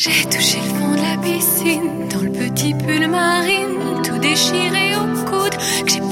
J'ai touché le fond de la piscine, dans le petit pull marine, tout déchiré au coude, que j'ai